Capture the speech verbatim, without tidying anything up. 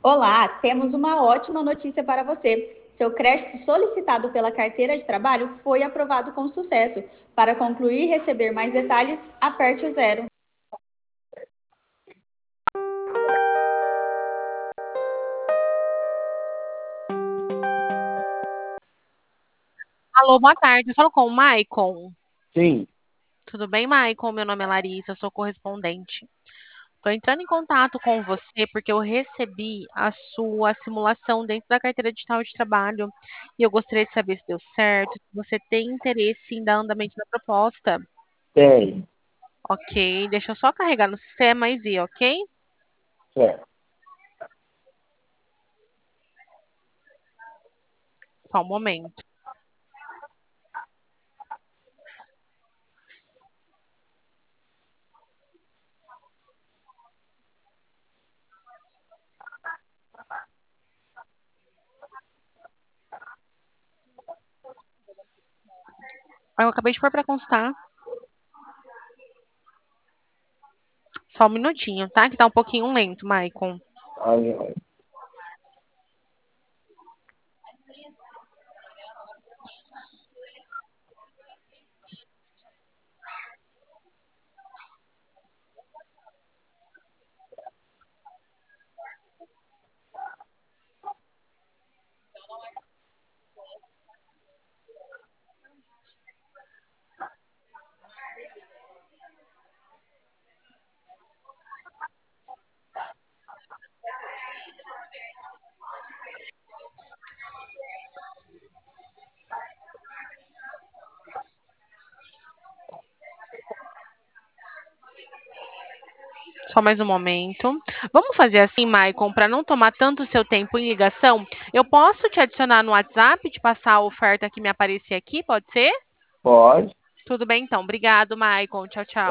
Olá, temos uma ótima notícia para você. Seu crédito solicitado pela carteira de trabalho foi aprovado com sucesso. Para concluir e receber mais detalhes, aperte o zero. Alô, boa tarde. Eu falo com o Maicon. Sim, Tudo bem, Maicon? Meu nome é Larissa, eu sou correspondente. Estou entrando em contato com você porque eu recebi a sua simulação dentro da carteira digital de trabalho e eu gostaria de saber se deu certo, se você tem interesse em dar andamento na proposta. tem. Ok, deixa eu só carregar no sistema e ver, ok? Certo. Só um momento. Eu acabei de pôr para constar. Só um minutinho, tá? Que tá um pouquinho lento, Maicon. Ai, ai. Só mais um momento. Vamos fazer assim, Maicon, para não tomar tanto seu tempo em ligação. Eu posso te adicionar no WhatsApp, te passar a oferta que me aparecer aqui, pode ser? Pode. Tudo bem, então. Obrigado, Maicon. Tchau, tchau.